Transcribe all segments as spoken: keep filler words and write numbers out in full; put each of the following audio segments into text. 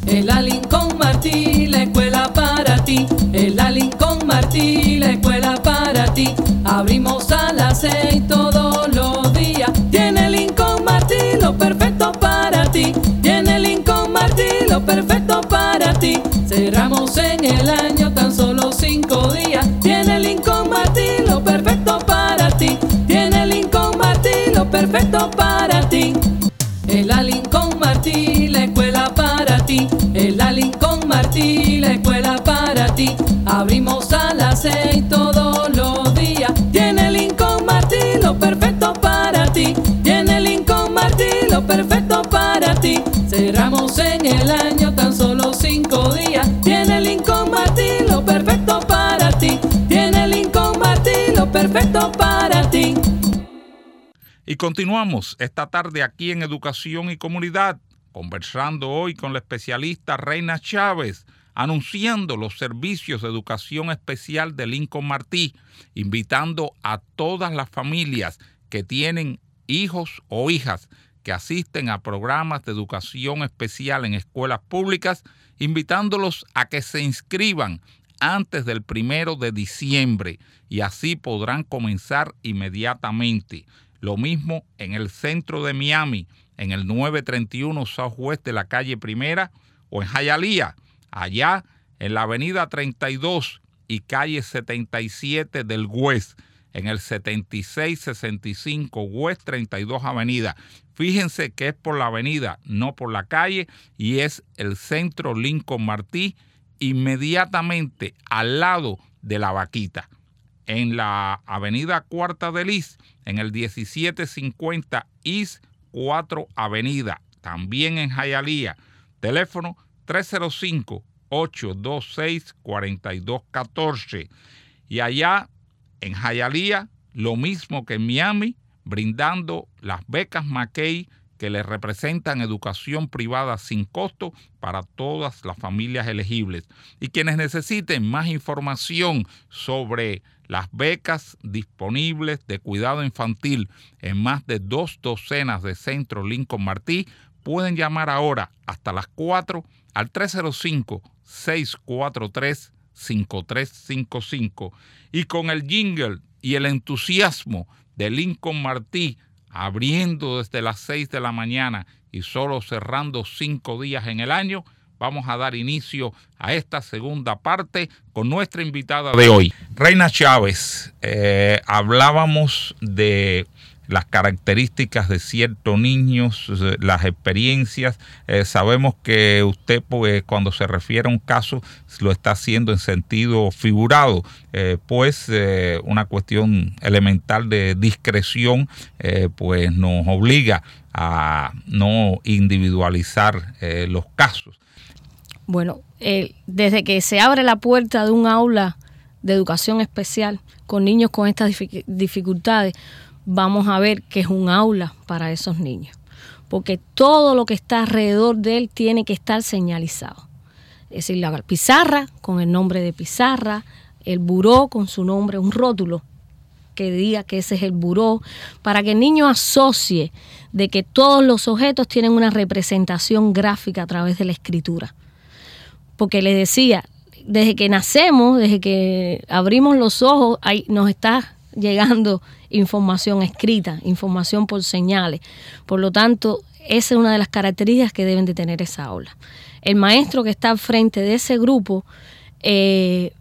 En la Lincoln Martí, la escuela para ti. En la Lincoln Martí, la escuela para ti. Abrimos a las seis todos los días. Tiene Lincoln Martí lo perfecto para ti. Tiene Lincoln Martí lo perfecto para ti. Cerramos en el año tan solo cinco días. Tiene Lincoln Martí lo perfecto para ti. Tiene Lincoln Martí lo perfecto para ti. En la Lincoln Martí, la escuela para ti. En la Lincoln Martí, la escuela para ti. Abrimos a las seis todos los días. Tiene Lincoln Martí lo perfecto para ti. Tiene Lincoln Martí lo perfecto para ti. Cerramos en el año tan solo cinco días. Tiene Lincoln Martí lo perfecto para ti. Tiene Lincoln Martí lo perfecto para ti. Y continuamos esta tarde aquí en Educación y Comunidad, conversando hoy con la especialista Reina Chávez, anunciando los servicios de educación especial de Lincoln Martí, invitando a todas las familias que tienen hijos o hijas que asisten a programas de educación especial en escuelas públicas, invitándolos a que se inscriban antes del primero de diciembre y así podrán comenzar inmediatamente. Lo mismo en el centro de Miami, en el nueve treinta y uno Southwest de la calle Primera, o en Hialeah, allá en la avenida treinta y dos y calle setenta y siete del West, en el setenta y seis sesenta y cinco West treinta y dos Avenida. Fíjense que es por la avenida, no por la calle, y es el centro Lincoln Martí, inmediatamente al lado de la Vaquita. En la avenida Cuarta de Lis, en el diecisiete cincuenta East cuatro Avenida, también en Hialeah. Teléfono tres cero cinco, ocho dos seis, cuatro dos uno cuatro. Y allá en Hialeah, lo mismo que en Miami, brindando las becas McKay que les representan educación privada sin costo para todas las familias elegibles. Y quienes necesiten más información sobre las becas disponibles de cuidado infantil en más de dos docenas de centros Lincoln Martí, pueden llamar ahora hasta las cuatro al tres cero cinco, seis cuatro tres, cinco tres cinco cinco. Y con el jingle y el entusiasmo de Lincoln Martí, abriendo desde las seis de la mañana y solo cerrando cinco días en el año, vamos a dar inicio a esta segunda parte con nuestra invitada de hoy. Reina Chávez, eh, hablábamos de las características de ciertos niños, las experiencias. Eh, sabemos que usted, pues, cuando se refiere a un caso, lo está haciendo en sentido figurado, eh, pues eh, una cuestión elemental de discreción, eh, pues nos obliga a no individualizar eh, los casos. Bueno, eh, desde que se abre la puerta de un aula de educación especial con niños con estas dific- dificultades, vamos a ver que es un aula para esos niños, porque todo lo que está alrededor de él tiene que estar señalizado. Es decir, la pizarra con el nombre de pizarra, el buró con su nombre, un rótulo que diga que ese es el buró, para que el niño asocie de que todos los objetos tienen una representación gráfica a través de la escritura. Porque les decía, desde que nacemos, desde que abrimos los ojos, ahí nos está llegando información escrita, información por señales. Por lo tanto, esa es una de las características que deben de tener esa aula. El maestro que está al frente de ese grupo eh,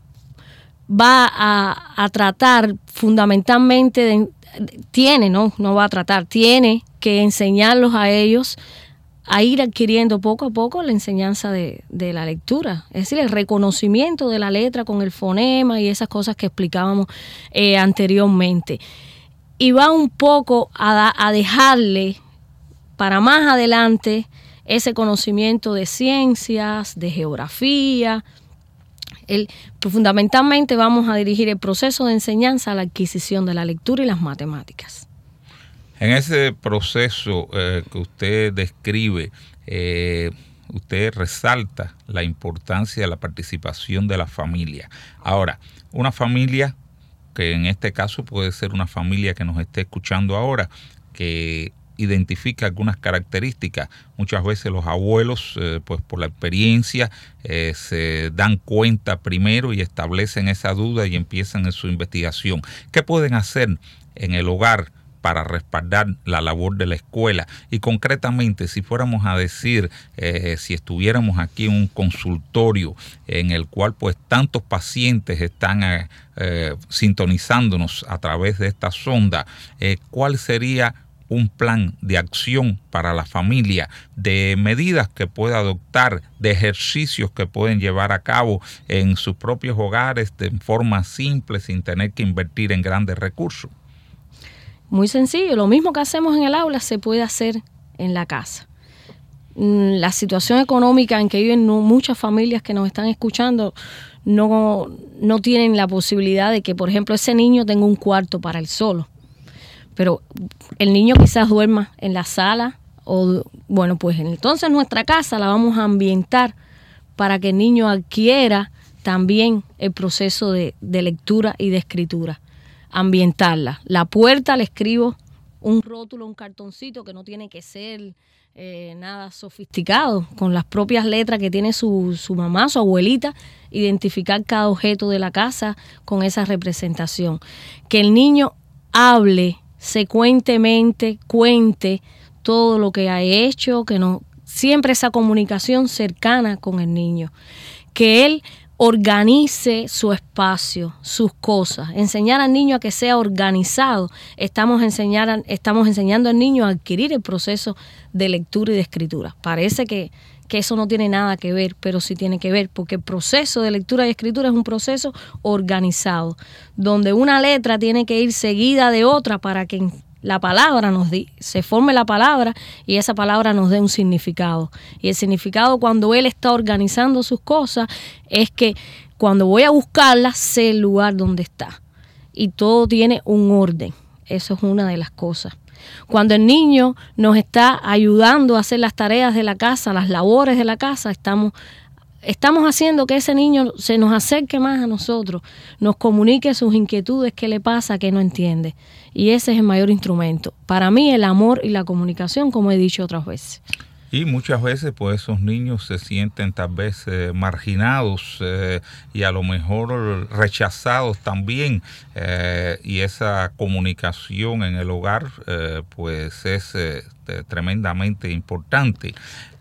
va a, a tratar fundamentalmente, de, tiene, no, no va a tratar, tiene que enseñarlos a ellos a ir adquiriendo poco a poco la enseñanza de, de la lectura, es decir, el reconocimiento de la letra con el fonema y esas cosas que explicábamos eh, anteriormente. Y va un poco a, a dejarle para más adelante ese conocimiento de ciencias, de geografía. El, pues fundamentalmente vamos a dirigir el proceso de enseñanza a la adquisición de la lectura y las matemáticas. En ese proceso eh, que usted describe, eh, usted resalta la importancia de la participación de la familia. Ahora, una familia que en este caso puede ser una familia que nos esté escuchando ahora, que identifica algunas características. Muchas veces los abuelos, eh, pues por la experiencia, eh, se dan cuenta primero y establecen esa duda y empiezan en su investigación. ¿Qué pueden hacer en el hogar para respaldar la labor de la escuela? Y concretamente, si fuéramos a decir, eh, si estuviéramos aquí en un consultorio en el cual pues tantos pacientes están eh, eh, sintonizándonos a través de esta sonda, eh, ¿cuál sería un plan de acción para la familia, de medidas que pueda adoptar, de ejercicios que pueden llevar a cabo en sus propios hogares de forma simple, sin tener que invertir en grandes recursos? Muy sencillo, lo mismo que hacemos en el aula se puede hacer en la casa. La situación económica en que viven muchas familias que nos están escuchando no, no tienen la posibilidad de que, por ejemplo, ese niño tenga un cuarto para él solo. Pero el niño quizás duerma en la sala o, bueno, pues entonces nuestra casa la vamos a ambientar para que el niño adquiera también el proceso de, de lectura y de escritura. Ambientarla. La puerta le escribo un rótulo, un cartoncito que no tiene que ser eh, nada sofisticado, con las propias letras que tiene su, su mamá, su abuelita, identificar cada objeto de la casa con esa representación. Que el niño hable secuentemente, cuente todo lo que ha hecho, que no, siempre esa comunicación cercana con el niño. Que él organice su espacio, sus cosas. Enseñar al niño a que sea organizado. Estamos, enseñar, estamos enseñando al niño a adquirir el proceso de lectura y de escritura. Parece que, que eso no tiene nada que ver, pero sí tiene que ver, porque el proceso de lectura y escritura es un proceso organizado, donde una letra tiene que ir seguida de otra para que la palabra nos di, se forme la palabra y esa palabra nos dé un significado. Y el significado, cuando él está organizando sus cosas, es que cuando voy a buscarla sé el lugar donde está. Y todo tiene un orden. Eso es una de las cosas. Cuando el niño nos está ayudando a hacer las tareas de la casa, las labores de la casa, estamos Estamos haciendo que ese niño se nos acerque más a nosotros, nos comunique sus inquietudes, qué le pasa, qué no entiende. Y ese es el mayor instrumento. Para mí, el amor y la comunicación, como he dicho otras veces. Y muchas veces pues esos niños se sienten tal vez eh, marginados eh, y a lo mejor rechazados también. Eh, y esa comunicación en el hogar eh, pues es eh, tremendamente importante.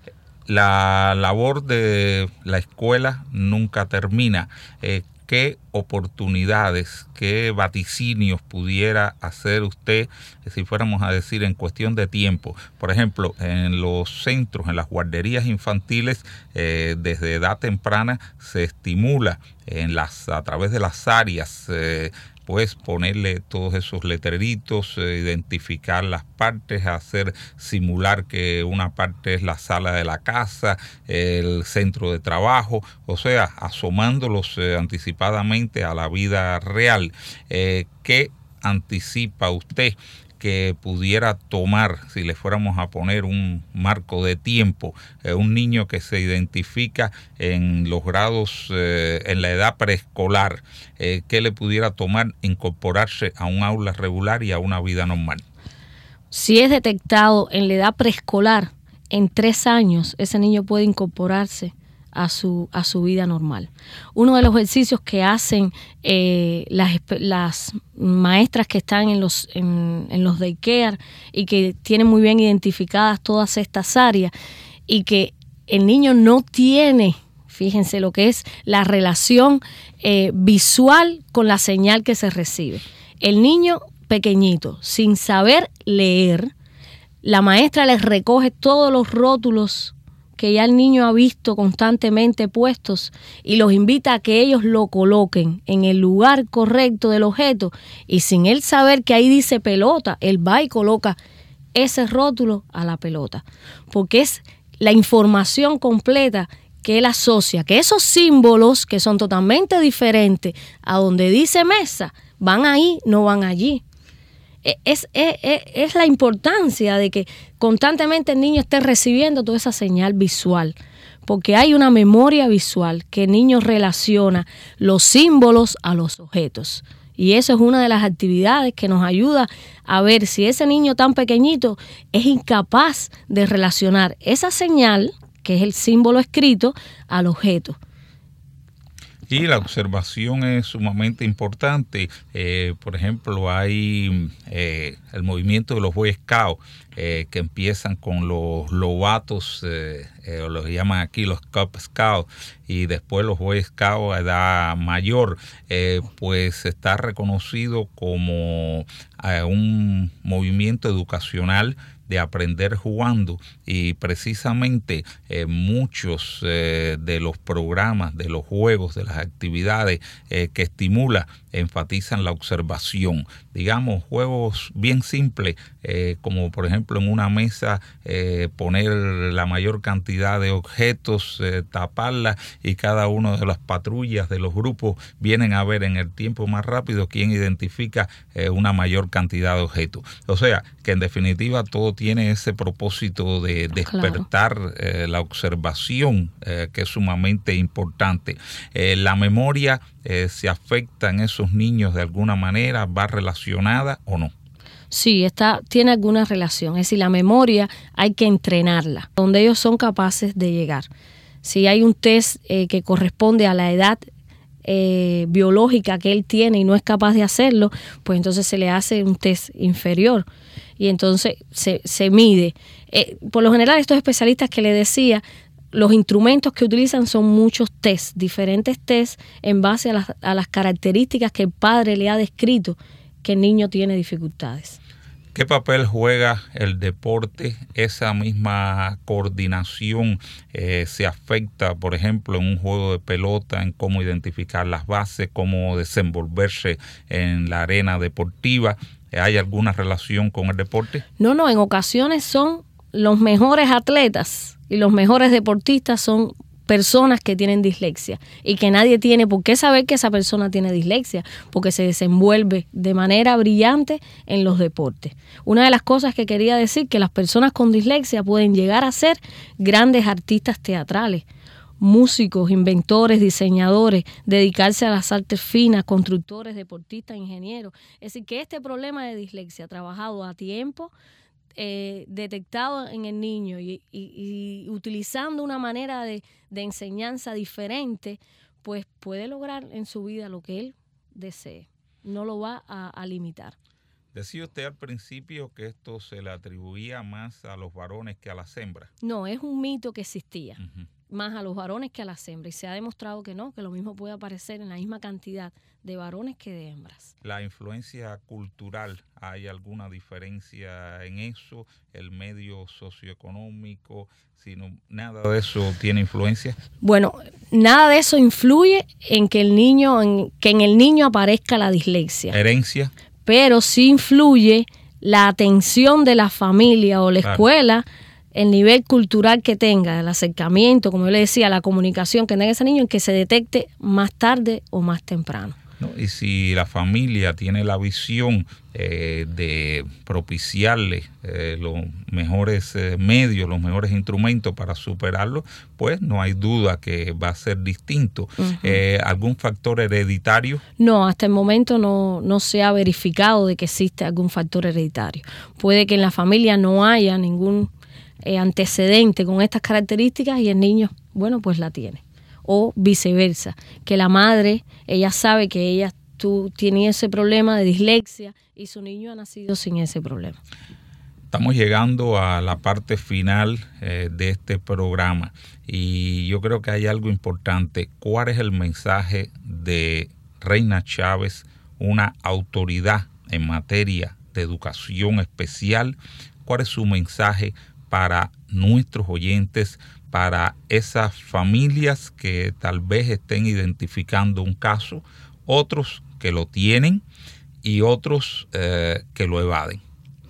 La labor de la escuela nunca termina. Eh, ¿Qué oportunidades, qué vaticinios pudiera hacer usted, si fuéramos a decir, en cuestión de tiempo? Por ejemplo, en los centros, en las guarderías infantiles, eh, desde edad temprana se estimula en las, a través de las áreas, eh, pues ponerle todos esos letreritos, eh, identificar las partes, hacer simular que una parte es la sala de la casa, el centro de trabajo, o sea, asomándolos eh, anticipadamente a la vida real. Eh, ¿Qué anticipa usted que pudiera tomar, si le fuéramos a poner un marco de tiempo, eh, un niño que se identifica en los grados, eh, en la edad preescolar, eh, qué le pudiera tomar incorporarse a un aula regular y a una vida normal? Si es detectado en la edad preescolar, en tres años, ese niño puede incorporarse a su, a su vida normal. Uno de los ejercicios que hacen eh, las, las maestras que están en los, en, en los daycare y que tienen muy bien identificadas todas estas áreas y que el niño no tiene, fíjense lo que es la relación eh, visual con la señal que se recibe. El niño pequeñito, sin saber leer, la maestra les recoge todos los rótulos que ya el niño ha visto constantemente puestos y los invita a que ellos lo coloquen en el lugar correcto del objeto, y sin él saber que ahí dice pelota, él va y coloca ese rótulo a la pelota, porque es la información completa que él asocia, que esos símbolos que son totalmente diferentes a donde dice mesa, van ahí, no van allí. Es, es, es, es la importancia de que constantemente el niño esté recibiendo toda esa señal visual, porque hay una memoria visual que el niño relaciona los símbolos a los objetos. Y eso es una de las actividades que nos ayuda a ver si ese niño tan pequeñito es incapaz de relacionar esa señal, que es el símbolo escrito, al objeto. Y la observación es sumamente importante. Eh, por ejemplo, hay eh, el movimiento de los Boy Scouts, eh, que empiezan con los lobatos, eh, eh, o los llaman aquí los Cub Scouts, y después los Boy Scouts a edad mayor, eh, pues está reconocido como eh, un movimiento educacional de aprender jugando, y precisamente eh, muchos eh, de los programas, de los juegos, de las actividades eh, que estimula, enfatizan la observación. Digamos, juegos bien simples, eh, como por ejemplo en una mesa eh, poner la mayor cantidad de objetos, eh, taparla, y cada una de las patrullas de los grupos vienen a ver en el tiempo más rápido quién identifica eh, una mayor cantidad de objetos. O sea, que en definitiva todo tiene ese propósito de despertar claro. eh, la observación, eh, que es sumamente importante. Eh, la memoria eh, se afecta en esos niños de alguna manera, ¿va relacionada o no? Sí, está, tiene alguna relación. Es decir, la memoria hay que entrenarla, donde ellos son capaces de llegar. Si hay un test eh, que corresponde a la edad eh, biológica que él tiene y no es capaz de hacerlo, pues entonces se le hace un test inferior y entonces se, se mide. Eh, por lo general, estos especialistas que le decía, los instrumentos que utilizan son muchos tests, diferentes tests en base a las, a las características que el padre le ha descrito que el niño tiene dificultades. ¿Qué papel juega el deporte? Esa misma coordinación eh, se afecta, por ejemplo, en un juego de pelota, en cómo identificar las bases, cómo desenvolverse en la arena deportiva. ¿Hay alguna relación con el deporte? No, no, en ocasiones son los mejores atletas y los mejores deportistas son personas que tienen dislexia y que nadie tiene por qué saber que esa persona tiene dislexia, porque se desenvuelve de manera brillante en los deportes. Una de las cosas que quería decir, que las personas con dislexia pueden llegar a ser grandes artistas teatrales, músicos, inventores, diseñadores, dedicarse a las artes finas, constructores, deportistas, ingenieros. Es decir, que este problema de dislexia trabajado a tiempo, Eh, detectado en el niño y, y, y utilizando una manera de, de enseñanza diferente, pues puede lograr en su vida lo que él desee. No lo va a, a limitar. Decía usted al principio que esto se le atribuía más a los varones que a las hembras. No, es un mito que existía. Uh-huh. Más a los varones que a las hembras. Y se ha demostrado que no, que lo mismo puede aparecer en la misma cantidad de varones que de hembras. La influencia cultural, ¿hay alguna diferencia en eso? El medio socioeconómico, sino nada de eso tiene influencia. Bueno, nada de eso influye en que el niño, en que en el niño aparezca la dislexia. Herencia. Pero sí influye la atención de la familia o la claro. escuela, el nivel cultural que tenga, el acercamiento, como yo le decía, la comunicación que tenga ese niño, en que se detecte más tarde o más temprano. No, y si la familia tiene la visión eh, de propiciarle eh, los mejores eh, medios, los mejores instrumentos para superarlo, pues no hay duda que va a ser distinto. Uh-huh. Eh, ¿Algún factor hereditario? No, hasta el momento no, no se ha verificado de que existe algún factor hereditario. Puede que en la familia no haya ningún eh, antecedente con estas características y el niño, bueno, pues la tiene. O viceversa, que la madre, ella sabe que ella tú, tiene ese problema de dislexia y su niño ha nacido sin ese problema. Estamos llegando a la parte final eh, de este programa y yo creo que hay algo importante. ¿Cuál es el mensaje de Reina Chávez, una autoridad en materia de educación especial? ¿Cuál es su mensaje para nuestros oyentes, para esas familias que tal vez estén identificando un caso, otros que lo tienen y otros eh, que lo evaden?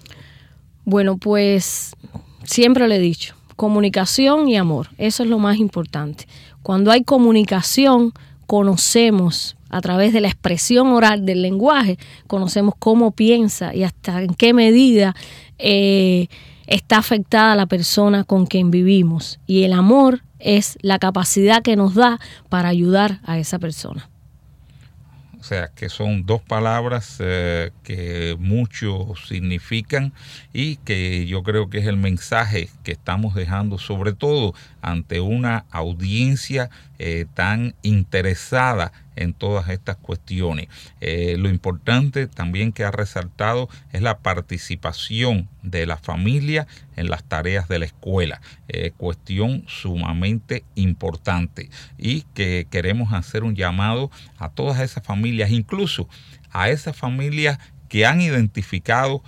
Bueno, pues siempre le he dicho, comunicación y amor, eso es lo más importante. Cuando hay comunicación, conocemos a través de la expresión oral del lenguaje, conocemos cómo piensa y hasta en qué medida eh, está afectada la persona con quien vivimos. Y el amor es la capacidad que nos da para ayudar a esa persona. sea, que son dos palabras eh, que mucho significan y que yo creo que es el mensaje que estamos dejando, sobre todo ante una audiencia eh, tan interesada en todas estas cuestiones. Eh, lo importante también que ha resaltado es la participación de la familia en las tareas de la escuela, eh, cuestión sumamente importante, y que queremos hacer un llamado a todas esas familias, incluso a esas familias que han identificado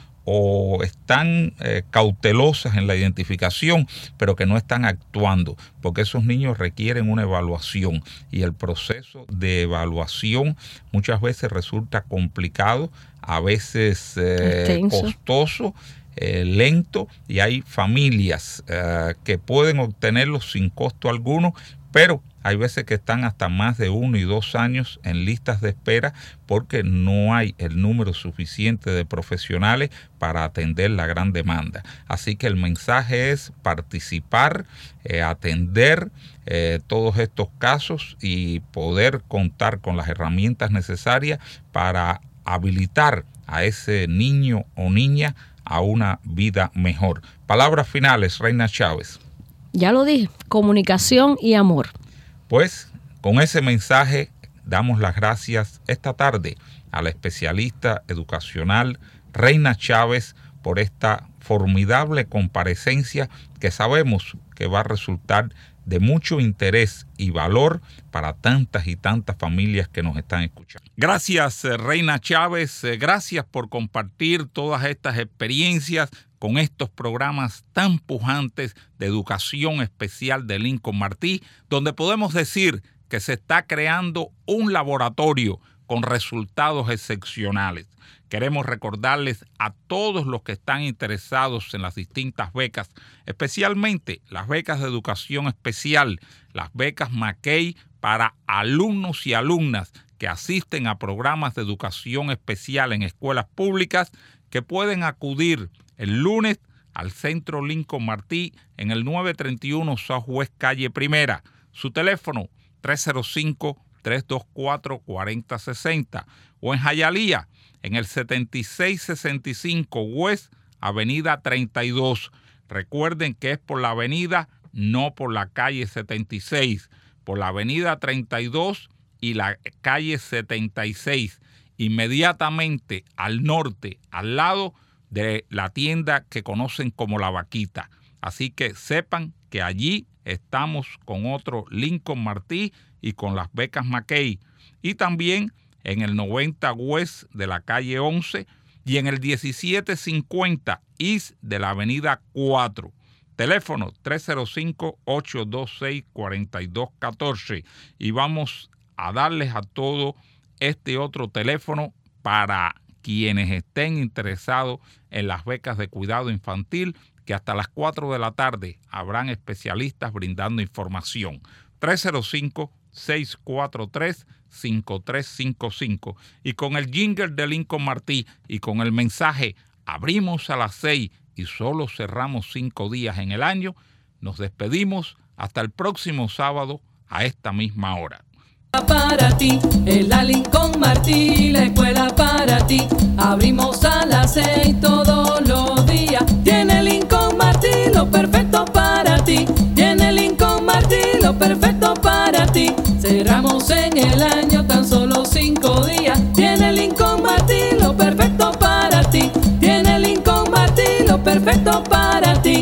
o están eh, cautelosas en la identificación, pero que no están actuando, porque esos niños requieren una evaluación y el proceso de evaluación muchas veces resulta complicado, a veces eh, costoso, eh, lento, y hay familias eh, que pueden obtenerlo sin costo alguno, pero hay veces que están hasta más de uno y dos años en listas de espera porque no hay el número suficiente de profesionales para atender la gran demanda. Así que el mensaje es participar, eh, atender eh, todos estos casos y poder contar con las herramientas necesarias para habilitar a ese niño o niña a una vida mejor. Palabras finales, Reina Chávez. Ya lo dije, comunicación y amor. Pues con ese mensaje damos las gracias esta tarde a la especialista educacional Reina Chávez por esta formidable comparecencia que sabemos que va a resultar de mucho interés y valor para tantas y tantas familias que nos están escuchando. Gracias, Reina Chávez, gracias por compartir todas estas experiencias con estos programas tan pujantes de educación especial de Lincoln Martí, donde podemos decir que se está creando un laboratorio con resultados excepcionales. Queremos recordarles a todos los que están interesados en las distintas becas, especialmente las becas de educación especial, las becas McKay para alumnos y alumnas que asisten a programas de educación especial en escuelas públicas, que pueden acudir el lunes al Centro Lincoln Martí en el nueve treinta y uno Southwest Calle Primera. Su teléfono tres cero cinco, tres dos cuatro, cuatro cero seis cero, o en Hialeah en el setenta y seis sesenta y cinco West Avenida treinta y dos. Recuerden que es por la avenida, no por la calle setenta y seis, por la avenida treinta y dos y la calle setenta y seis, inmediatamente al norte, al lado de la tienda que conocen como La Vaquita. Así que sepan que allí estamos con otro Lincoln Martí y con las becas McKay. Y también en el noventa West de la calle once y en el diecisiete cincuenta East de la avenida cuatro. Teléfono tres cero cinco, ocho dos seis, cuatro dos uno cuatro. Y vamos a darles a todo este otro teléfono para quienes estén interesados en las becas de cuidado infantil, que hasta las cuatro de la tarde habrán especialistas brindando información. tres cero cinco, seis cuatro tres, cinco tres cinco cinco. Y con el jingle de Lincoln Martí y con el mensaje abrimos a las seis y solo cerramos cinco días en el año, nos despedimos hasta el próximo sábado a esta misma hora. Para ti, en la Lincoln Martí, la escuela para ti. Abrimos a las seis todos los días. Tiene Lincoln Martí lo perfecto para ti. Tiene Lincoln Martí lo perfecto para ti. Cerramos en el año tan solo cinco días. Tiene Lincoln Martí lo perfecto para ti. Tiene Lincoln Martí lo perfecto para ti.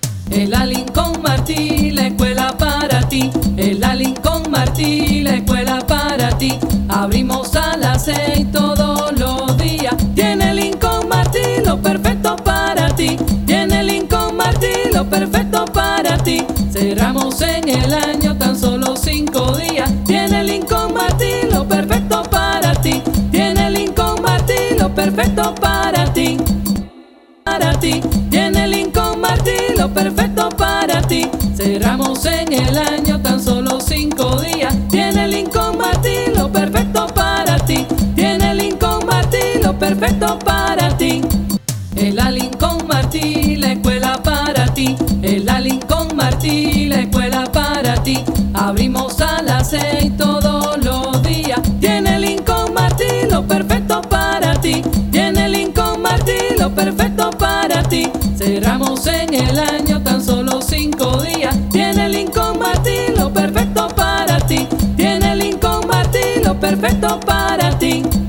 En la Lincoln Martí, la escuela para ti. En la Lincoln Martí, la escuela para ti. Abrimos a las seis todos los días. Tiene Lincoln Martí lo perfecto para ti. Tiene Lincoln Martí lo perfecto para ti. Cerramos en el año tan solo cinco días. Tiene Lincoln Martí lo perfecto para ti. Tiene Lincoln Martí lo perfecto para ti. Para ti. Tiene Lincoln Martí lo perfecto para ti. Cerramos en el año tan solo cinco días. Tiene Lincoln Martí lo perfecto para ti. Tiene Lincoln Martí lo perfecto para ti. En la Lincoln Martí, la escuela para ti. En la Lincoln Martí, la escuela para ti. Abrimos a las seis todos los días. Tiene Lincoln Martí para ti.